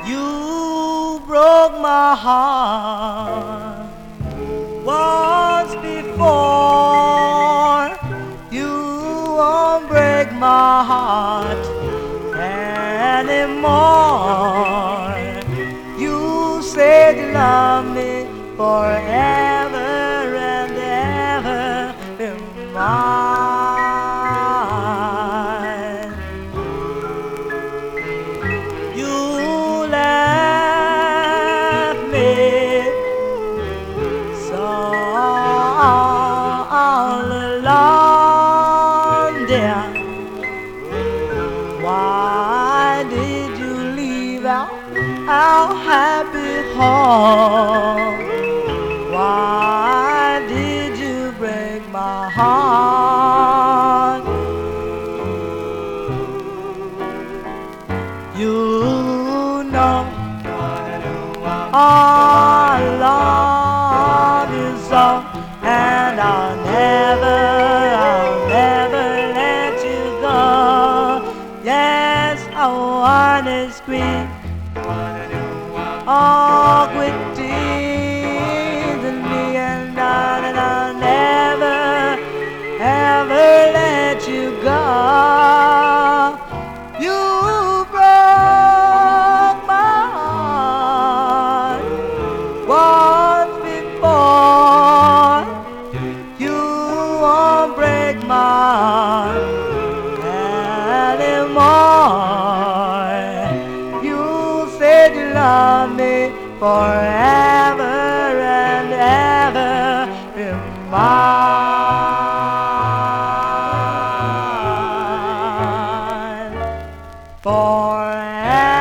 You broke my heart once before. You won't break my heart anymore. You said you love me forever and ever in mine. You left me so all alone, dear. Why did you leave our happy home? Why did you break my heart? You know I love you so, and I'll never let you go. Yes, I wanna scream, oh, quit teasing me, and I'll never, ever let you go. You broke my heart once before. You won't break my heart anymore. You said you love me forever and ever in mine. Forever.